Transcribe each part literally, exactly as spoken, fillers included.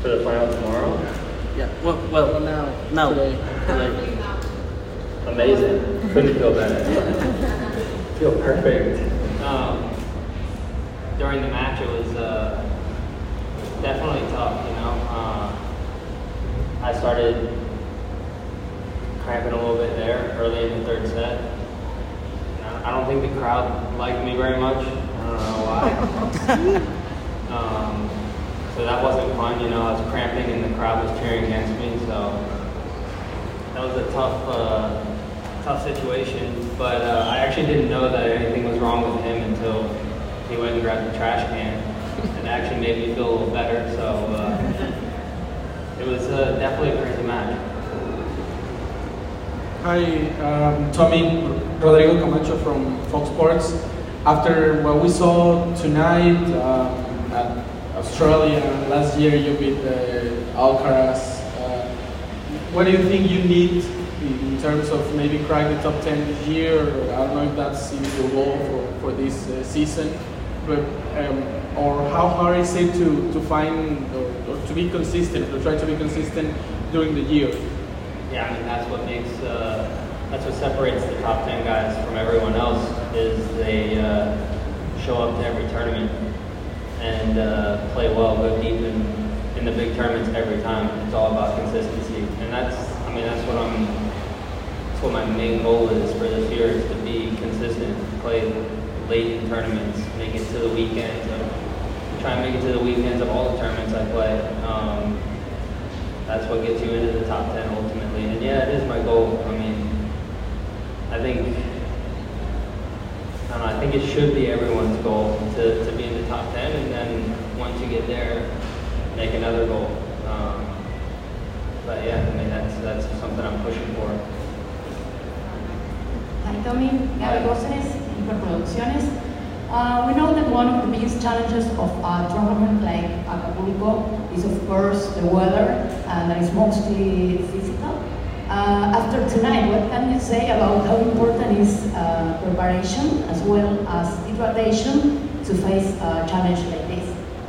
For the final tomorrow? Yeah. Well, well, now, now, today. today. Amazing. Couldn't feel better. Feel perfect. Um, during the match, it was uh, definitely tough. You know, uh, I started cramping a little bit there early in the third set. I don't think the crowd liked me very much. I don't know why. um, so that wasn't fun. You know, I was cramping and the crowd was cheering against me. So that was a tough, uh, tough situation. But uh, I actually didn't know that anything was wrong with him until he went and grabbed the trash can, and it actually made me feel a little better. So uh, it was uh, definitely a crazy match. Hi, um, Tommy, Rodrigo Camacho from Fox Sports. After what we saw tonight um, at Australia, last year you beat uh, Alcaraz. Uh, what do you think you need in terms of maybe crack the top ten this year? I don't know if that's in your goal for, for this uh, season, but um, or how hard is it to, to find or, or to be consistent, to try to be consistent during the year? Yeah, I mean, that's what makes, uh, that's what separates the top ten guys from everyone else, is they uh, show up to every tournament and uh, play well, go deep in, in the big tournaments every time. It's all about consistency. And that's, I mean, that's what I'm, that's what my main goal is for this year, is to be consistent, play late in tournaments, make it to the weekends, of, try and make it to the weekends of all the tournaments I play. Um, That's what gets you into the top ten ultimately. And yeah, it is my goal. I mean, I think, I don't know, I think it should be everyone's goal to, to be in the top ten, and then once you get there, make another goal. Um, but yeah, I mean, that's, that's something I'm pushing for. Hi Tommy, Gaby Góceres, Hiperproducciones. Uh, we know that one of the biggest challenges of a tournament like Acapulco is, of course, the weather, and that is mostly physical. Uh, after tonight, what can you say about how important is uh, preparation as well as hydration to face a challenge like this?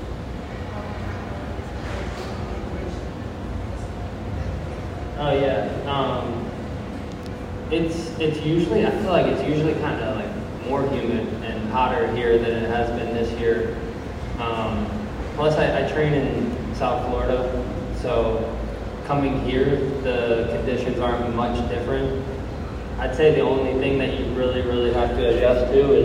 Oh yeah, um, it's it's usually, I feel like it's usually kind of like more humid and hotter here than it has been this year. Um, plus, I, I train in South Florida, so coming here, the conditions aren't much different. I'd say the only thing that you really, really have to adjust to is